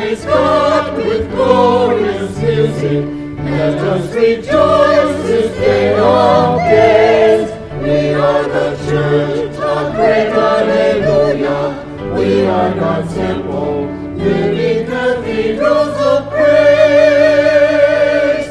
praise God with glorious music. Let us rejoice this day of days. We are the church, a great hallelujah. We are God's temple, living cathedrals of praise.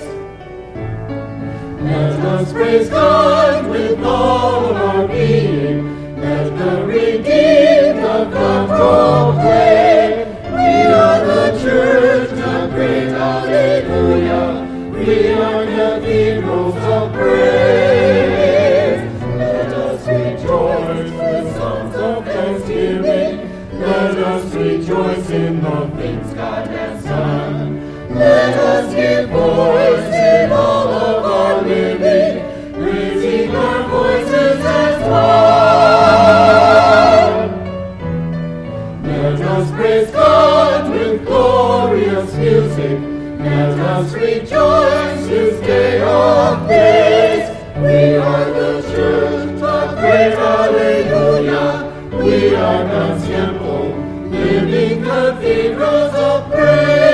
Let us praise God with all our being. Let the redeemed of God proclaim. We are the church, a great hallelujah. We are cathedrals of praise. Let us rejoice with songs of thanksgiving. Let us rejoice in the things God has done. Let us give voice in all of our living, raising our voices as one. Let us praise God with glorious music. Let us rejoice this day of days. We are the church, a great hallelujah. We are God's temple, living cathedrals of praise.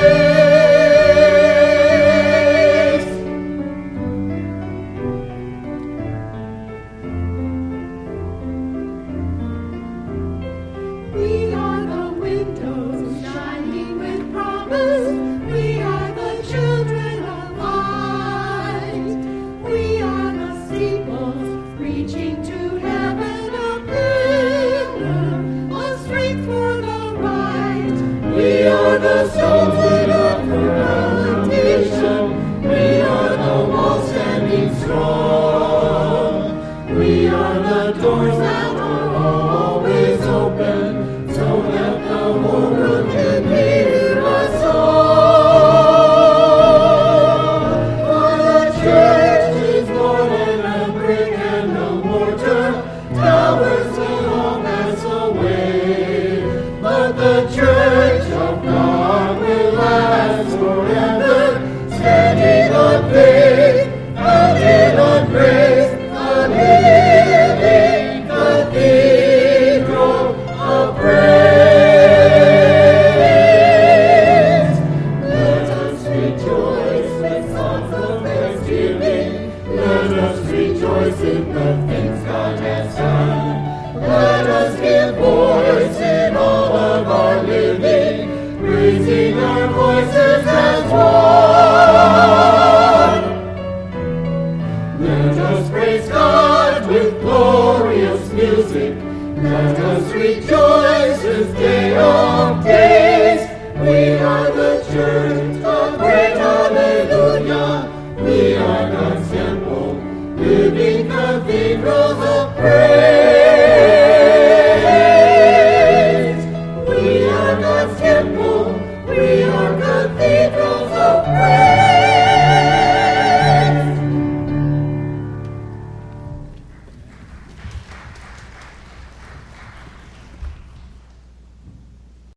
We are the windows shining with promise. We are the children of light. We are the steeples reaching to heaven, a pillar, a strength for the right. We are the stones laid up for foundation. We are the walls standing strong. We are the doors that are always open, so that the whole world can hear our song. For the church is more than a brick and a mortar. Towers will all pass away, but the church of God will last forever, standing on faith, founded on grace, a living cathedral of praise. Let us rejoice with songs of thanksgiving. Let us rejoice in the things God has done. Let us give voice in all of our living, raising our voices as one. Let us praise God with glorious music. Let us rejoice this day of days. We are the church, a great hallelujah. We are God's temple, living cathedrals of praise. We are God's temple.